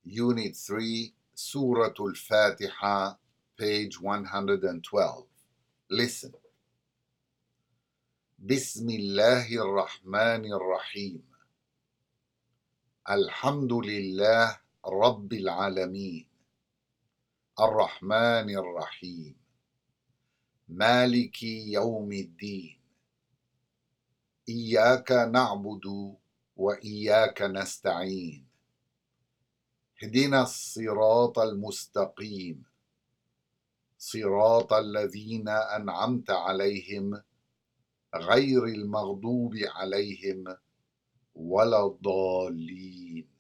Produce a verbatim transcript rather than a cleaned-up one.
Unit three, Surah Al-Fatiha, page one hundred twelve. Listen. Bismillahir Rahmanir Rahim. Alhamdulillah Rabbil Alameen. Ar-Rahmanir Rahim. Maliki Yawmiddin. Iyaka na'budu wa iyaka nasta'een. اهدنا الصراط المستقيم صراط الذين أنعمت عليهم غير المغضوب عليهم ولا الضالين.